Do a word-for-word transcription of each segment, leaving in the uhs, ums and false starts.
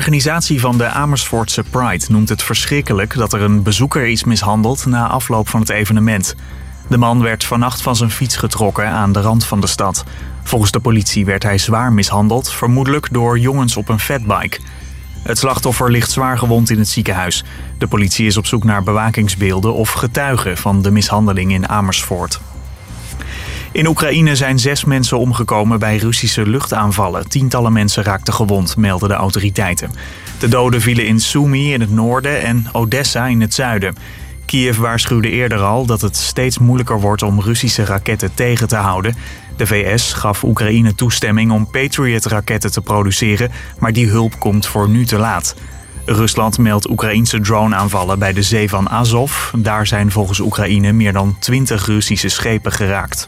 organisatie van de Amersfoortse Pride noemt het verschrikkelijk dat er een bezoeker is mishandeld na afloop van het evenement. De man werd vannacht van zijn fiets getrokken aan de rand van de stad. Volgens de politie werd hij zwaar mishandeld, vermoedelijk door jongens op een fatbike. Het slachtoffer ligt zwaar gewond in het ziekenhuis. De politie is op zoek naar bewakingsbeelden of getuigen van de mishandeling in Amersfoort. In Oekraïne zijn zes mensen omgekomen bij Russische luchtaanvallen. Tientallen mensen raakten gewond, melden de autoriteiten. De doden vielen in Sumy in het noorden en Odessa in het zuiden. Kiev waarschuwde eerder al dat het steeds moeilijker wordt om Russische raketten tegen te houden. De V S gaf Oekraïne toestemming om Patriot-raketten te produceren, maar die hulp komt voor nu te laat. Rusland meldt Oekraïense drone-aanvallen bij de zee van Azov. Daar zijn volgens Oekraïne meer dan twintig Russische schepen geraakt.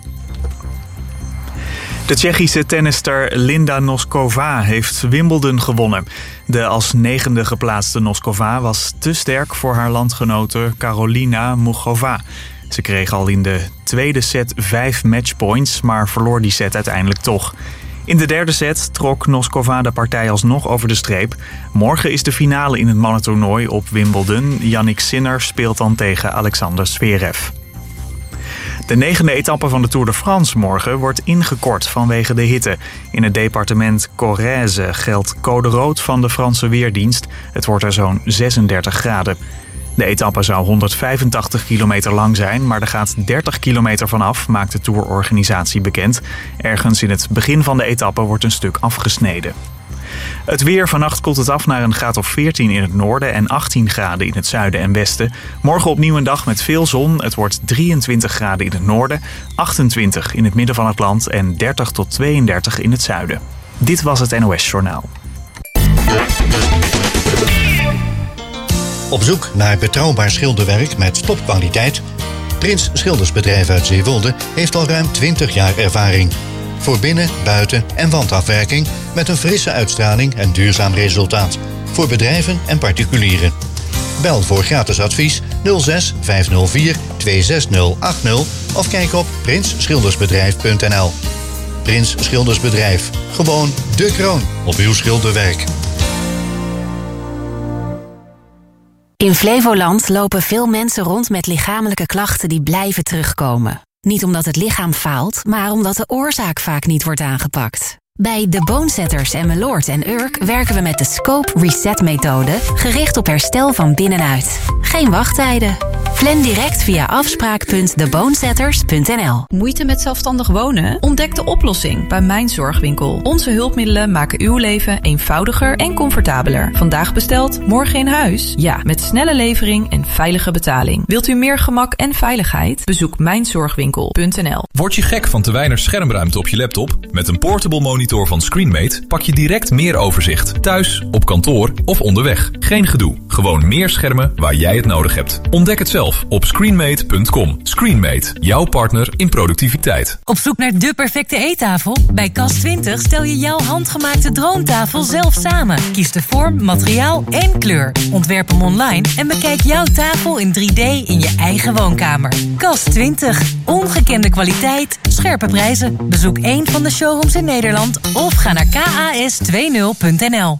De Tsjechische tennister Linda Noskova heeft Wimbledon gewonnen. De als negende geplaatste Noskova was te sterk voor haar landgenote Karolina Muchova. Ze kreeg al in de tweede set vijf matchpoints, maar verloor die set uiteindelijk toch. In de derde set trok Noskova de partij alsnog over de streep. Morgen is de finale in het mannentoernooi op Wimbledon. Jannik Sinner speelt dan tegen Alexander Zverev. De negende etappe van de Tour de France morgen wordt ingekort vanwege de hitte. In het departement Corrèze geldt code rood van de Franse Weerdienst. Het wordt er zo'n zesendertig graden. De etappe zou honderdvijfentachtig kilometer lang zijn, maar er gaat dertig kilometer vanaf, maakt de tourorganisatie bekend. Ergens in het begin van de etappe wordt een stuk afgesneden. Het weer: vannacht koelt het af naar een graad of veertien in het noorden en achttien graden in het zuiden en westen. Morgen opnieuw een dag met veel zon. Het wordt drieëntwintig graden in het noorden, achtentwintig in het midden van het land en dertig tot tweeëndertig in het zuiden. Dit was het N O S Journaal. Op zoek naar betrouwbaar schilderwerk met topkwaliteit? Prins Schildersbedrijf uit Zeewolde heeft al ruim twintig jaar ervaring. Voor binnen-, buiten- en wandafwerking met een frisse uitstraling en duurzaam resultaat. Voor bedrijven en particulieren. Bel voor gratis advies nul zes vijf nul vier twee zes nul acht nul of kijk op prins schildersbedrijf punt n l. Prins Schildersbedrijf. Gewoon de kroon op uw schilderwerk. In Flevoland lopen veel mensen rond met lichamelijke klachten die blijven terugkomen. Niet omdat het lichaam faalt, maar omdat de oorzaak vaak niet wordt aangepakt. Bij De Bonesetters en Meloord en Urk werken we met de Scope Reset methode, gericht op herstel van binnenuit. Geen wachttijden. Plan direct via afspraak punt de bonesetters punt n l. Moeite met zelfstandig wonen? Ontdek de oplossing bij Mijn Zorgwinkel. Onze hulpmiddelen maken uw leven eenvoudiger en comfortabeler. Vandaag besteld, morgen in huis? Ja, met snelle levering en veilige betaling. Wilt u meer gemak en veiligheid? Bezoek mijn zorgwinkel punt n l. Word je gek van te weinig schermruimte op je laptop? Met een portable monitor van Screenmate pak je direct meer overzicht. Thuis, op kantoor of onderweg. Geen gedoe. Gewoon meer schermen waar jij het nodig hebt. Ontdek het zelf op screenmate punt com. Screenmate, jouw partner in productiviteit. Op zoek naar de perfecte eettafel? Bij Kas twintig stel je jouw handgemaakte droomtafel zelf samen. Kies de vorm, materiaal en kleur. Ontwerp hem online en bekijk jouw tafel in drie D in je eigen woonkamer. Kas twintig. Ongekende kwaliteit, scherpe prijzen. Bezoek één van de showrooms in Nederland of ga naar k a s twintig punt n l.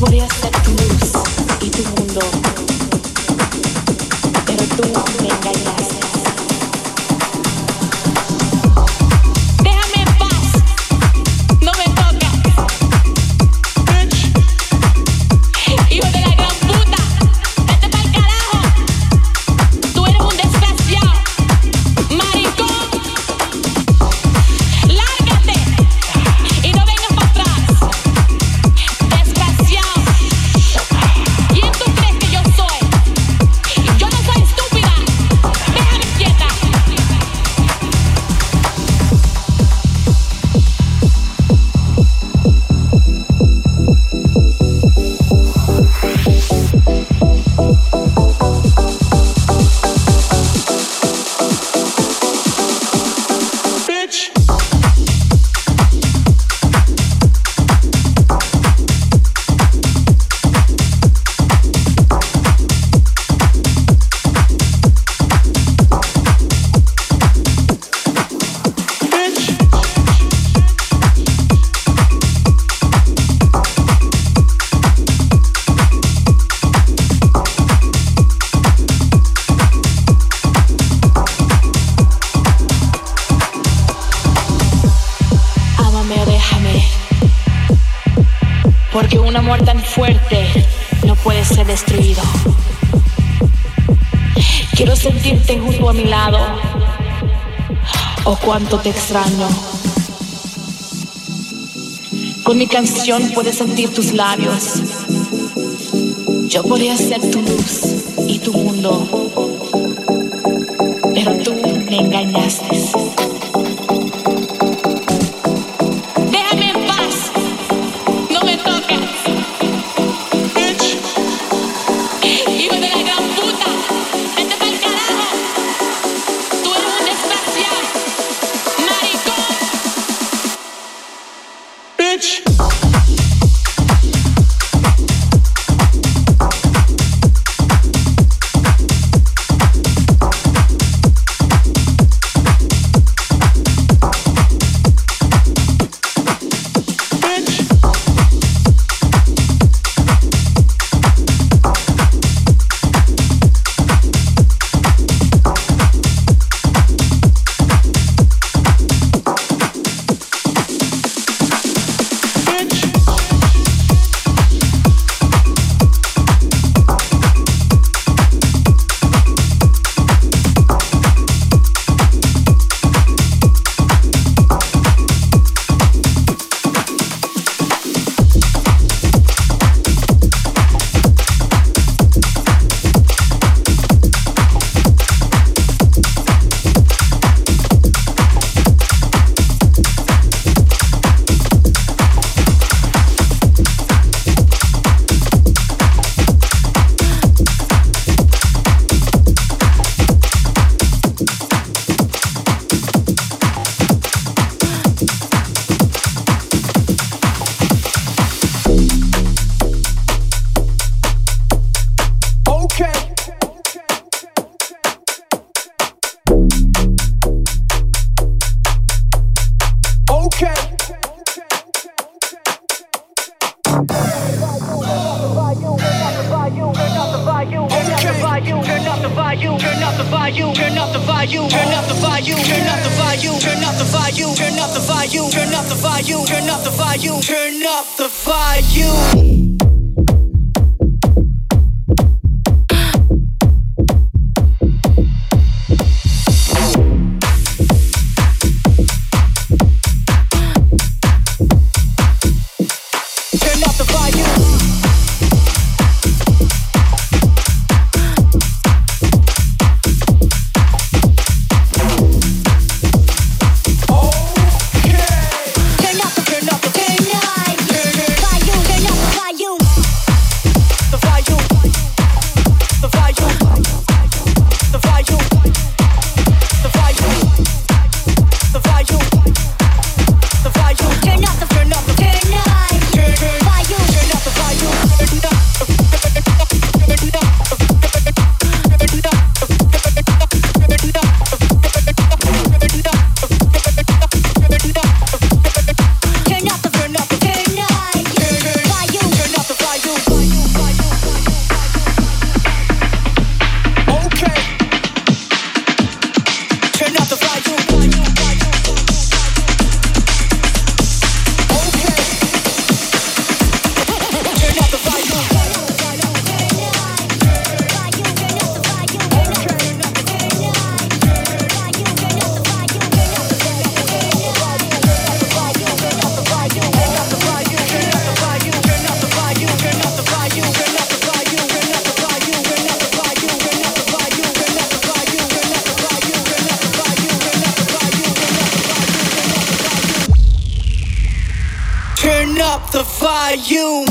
podría ser tu luz y tu mundo, pero tú me engañaste. Déjame en paz, no me toques. Hijo de la gran puta, vete pa'l carajo. Tú eres un desgraciado, maricón. Lárgate y no vengas para atrás, desgraciado. ¿Quién tú crees que yo soy? Yo no soy estúpida. Déjame quieta. Ámame o déjame, porque un amor tan fuerte no puede ser destruido. Quiero sentirte junto a mi lado, oh cuánto te extraño. Con mi canción puedes sentir tus labios. Yo podría ser tu luz y tu mundo, pero tú me engañaste. Déjame en paz, no me toques. Hijo de la gran puta, vete pa'l carajo. Tú eres un desgraciado, maricón. Bitch. Turn up the volume, turn up the volume, turn up the you.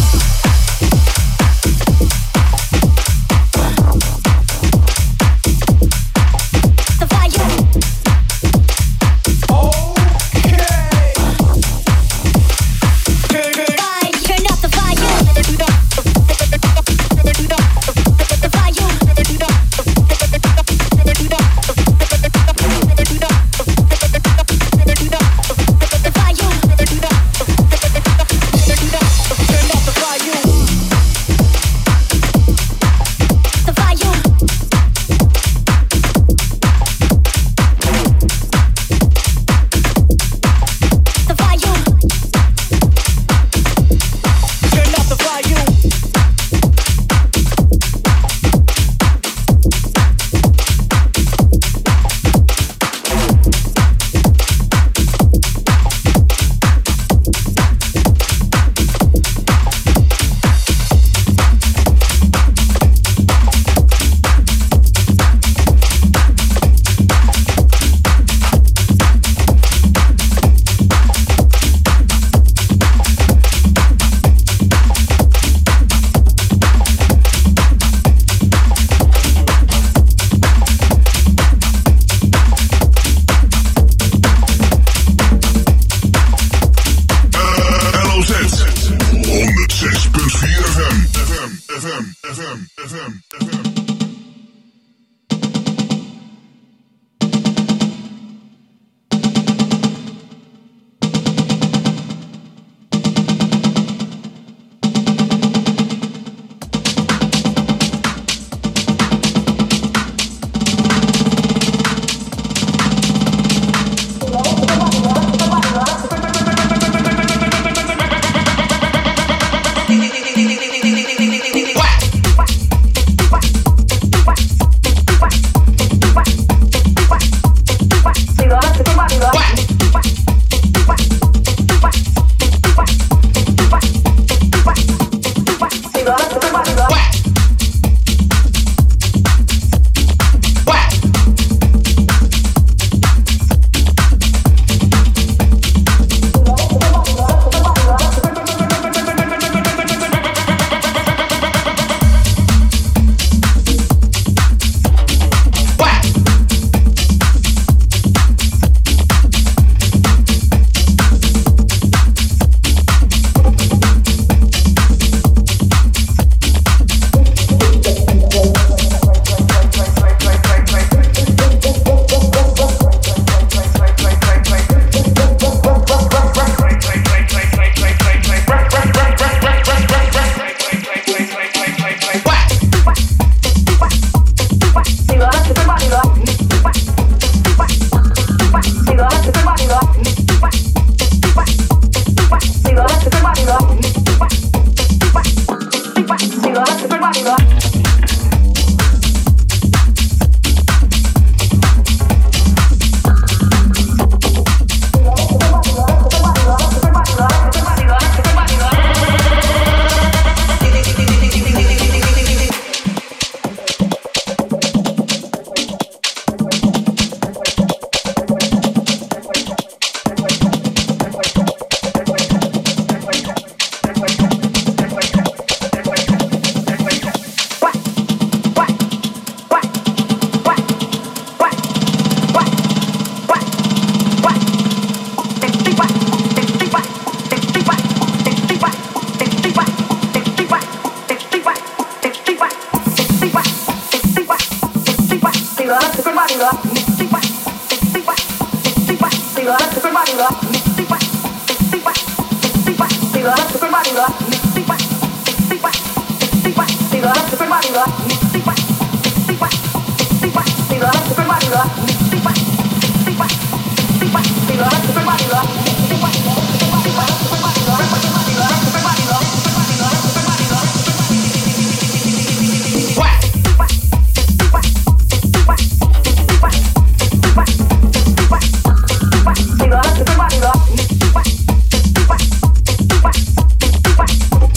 Bye.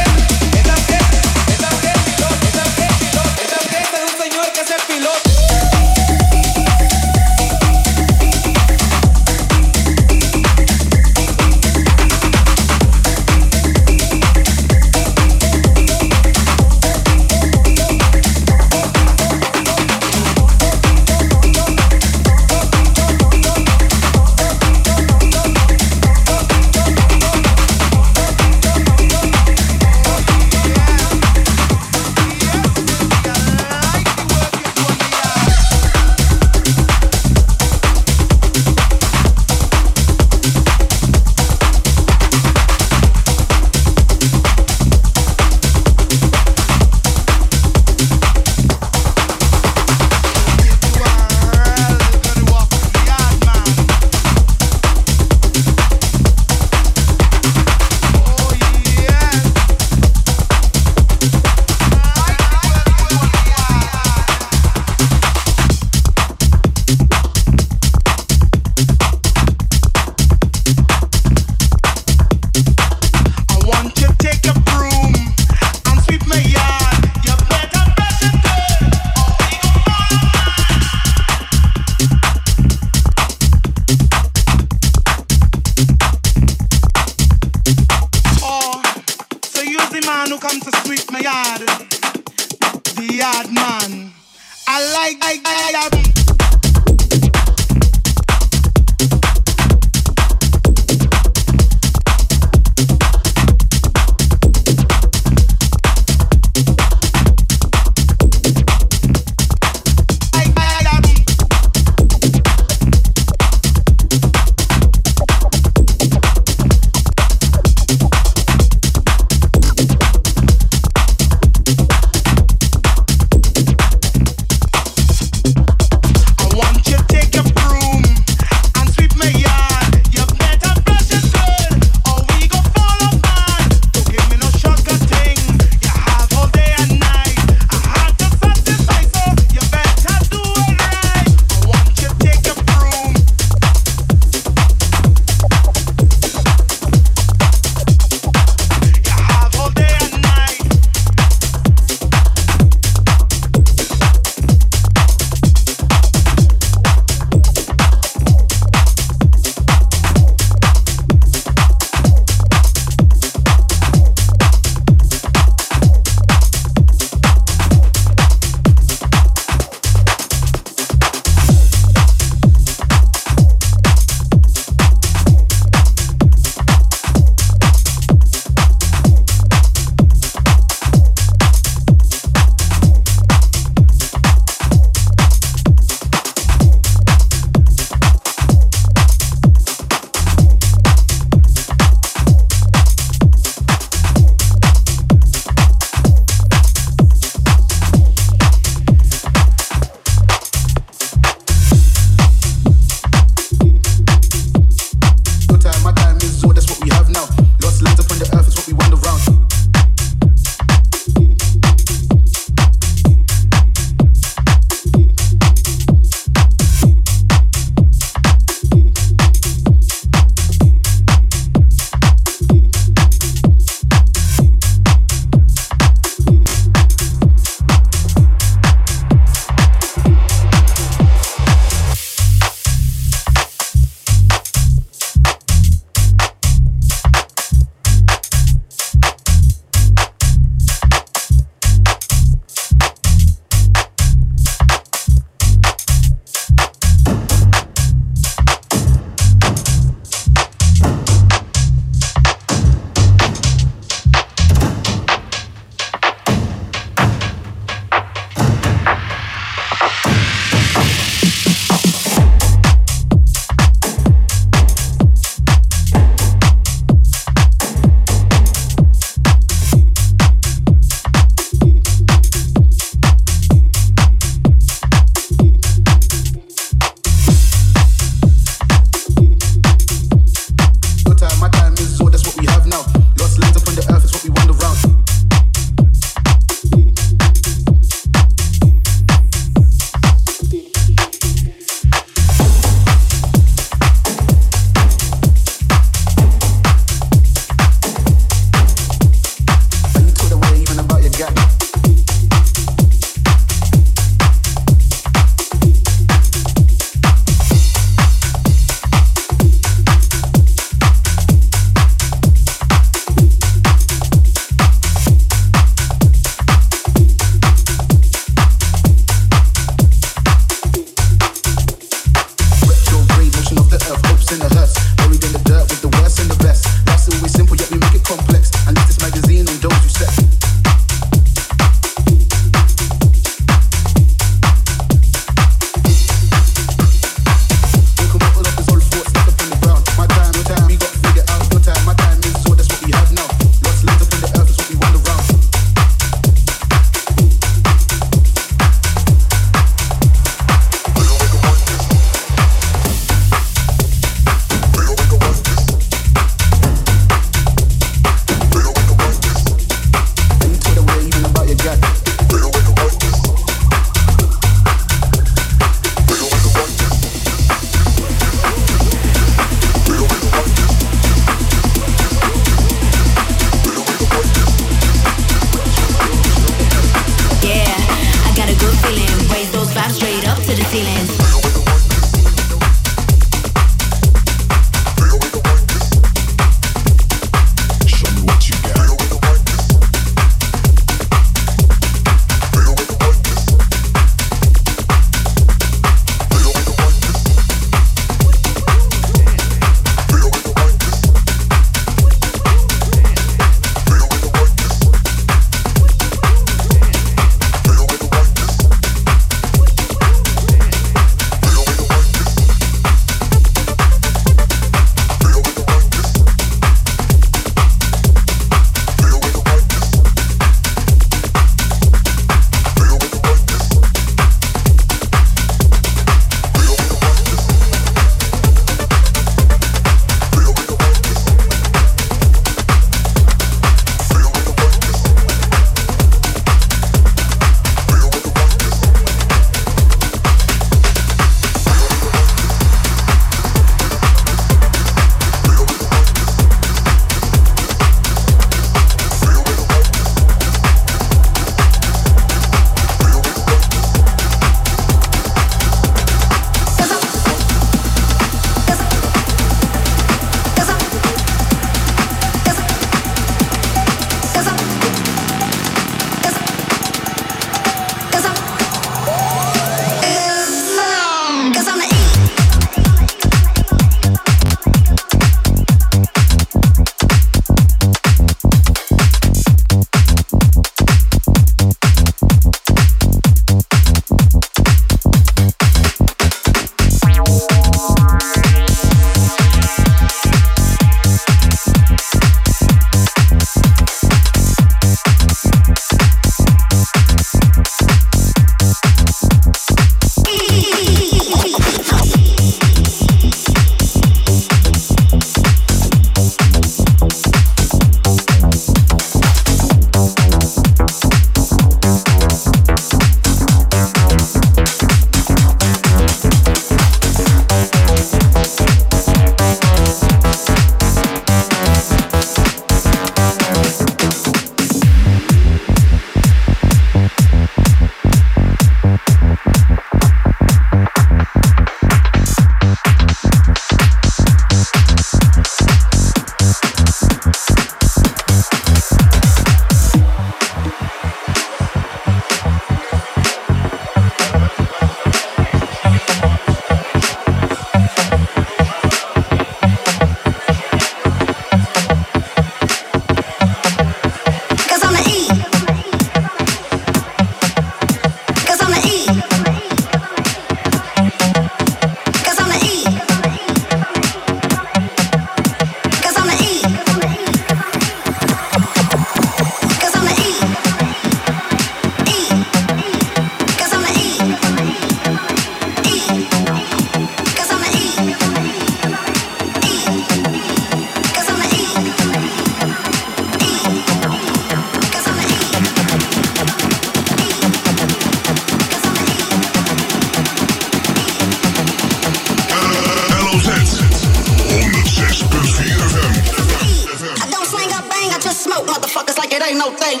motherfuckers like it ain't no thing.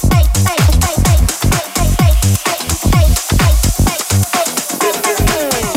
We'll be right back.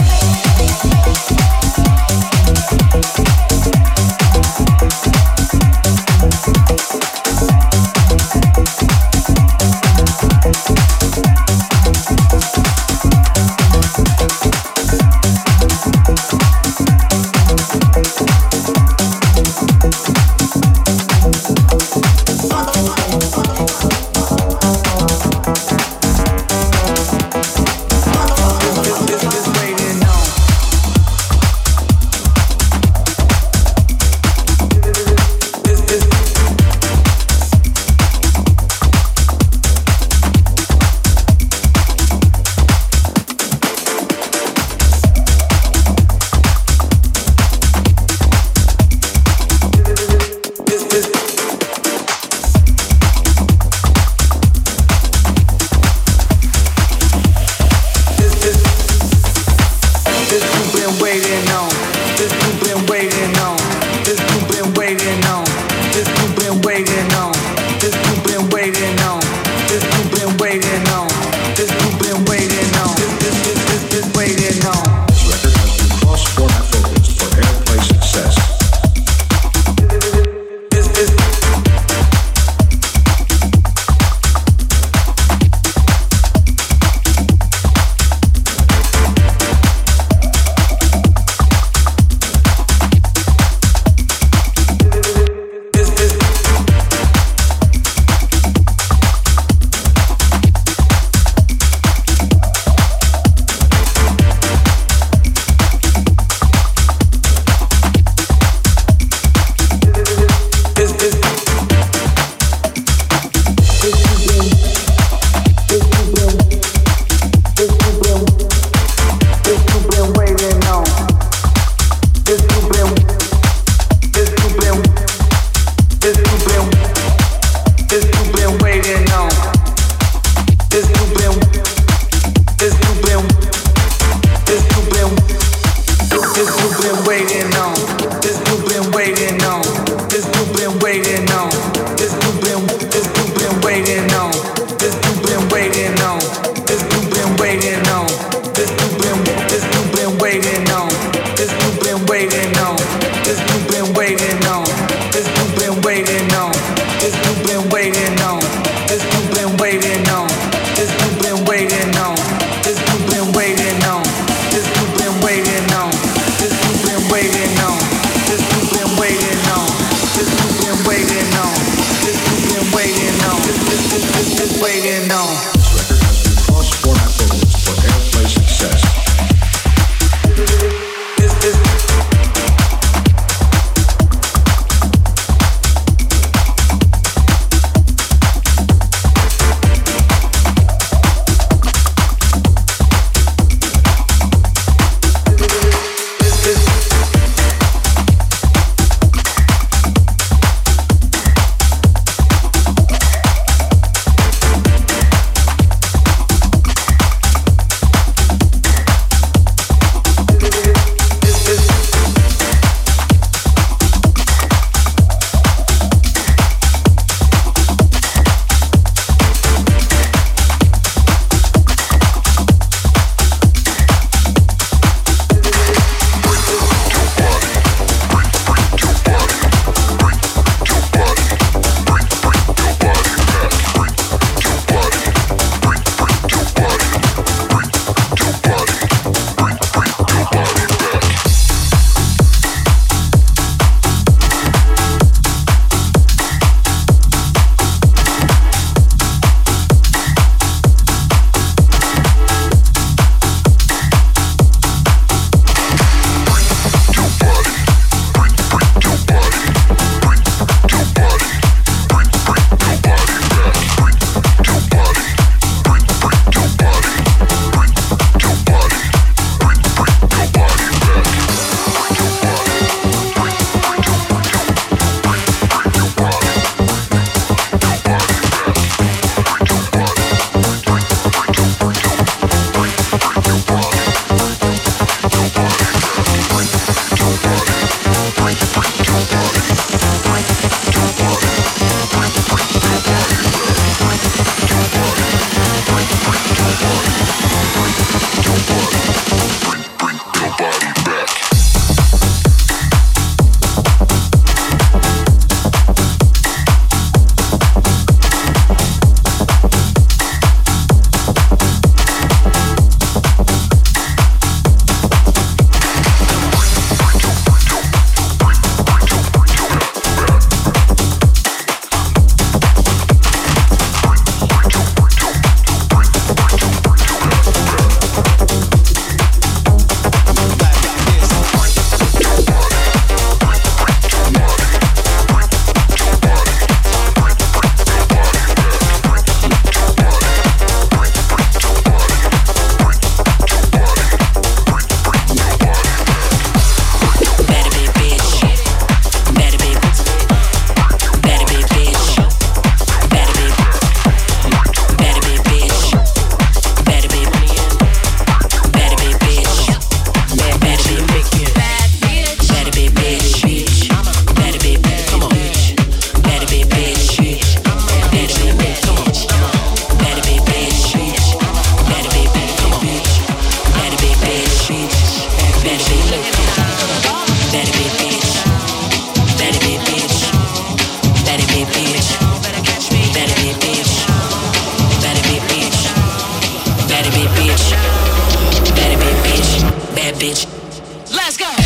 bitch. Let's go.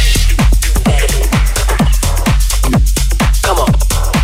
Come on.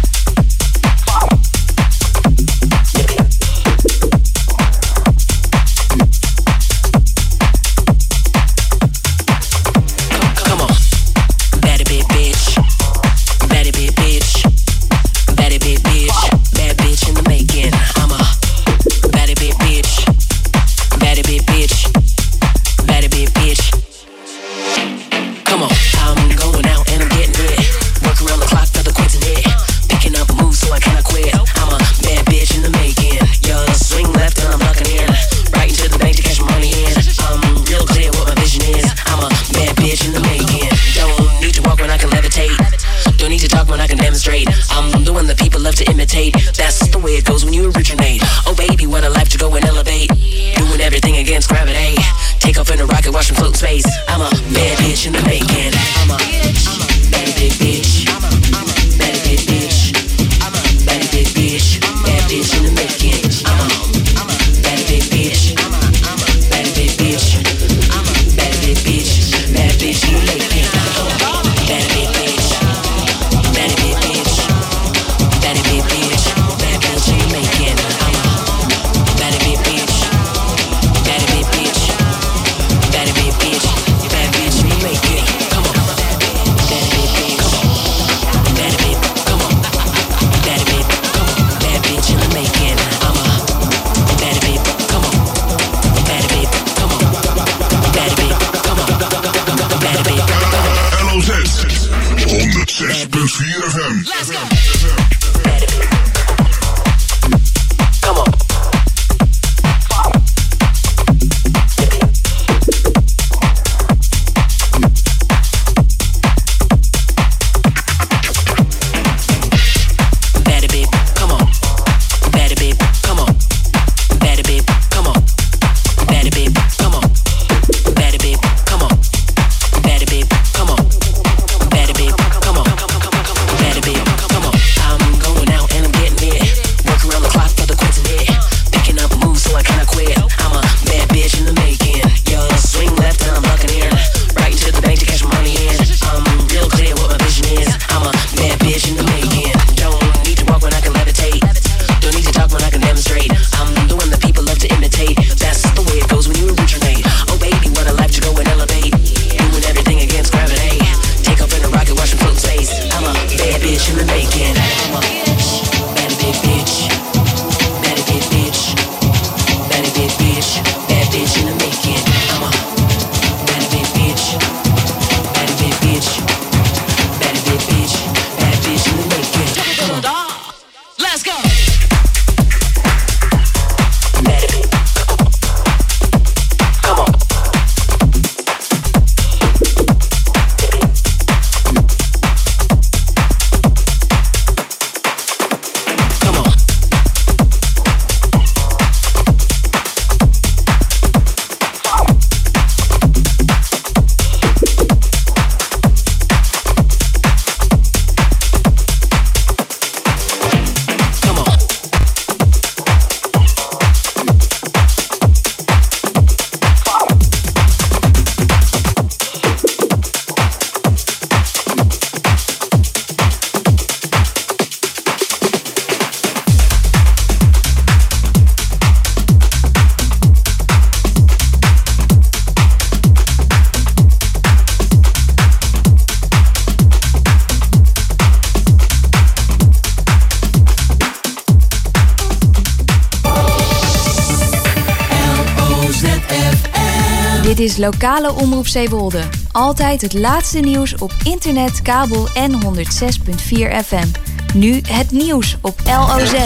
Dit is Lokale Omroep Zeewolde. Altijd het laatste nieuws op internet, kabel en honderd zes komma vier F M. Nu het nieuws op L O Z.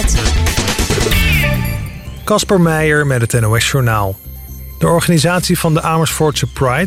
Casper Meijer met het N O S Journaal. De organisatie van de Amersfoortse Pride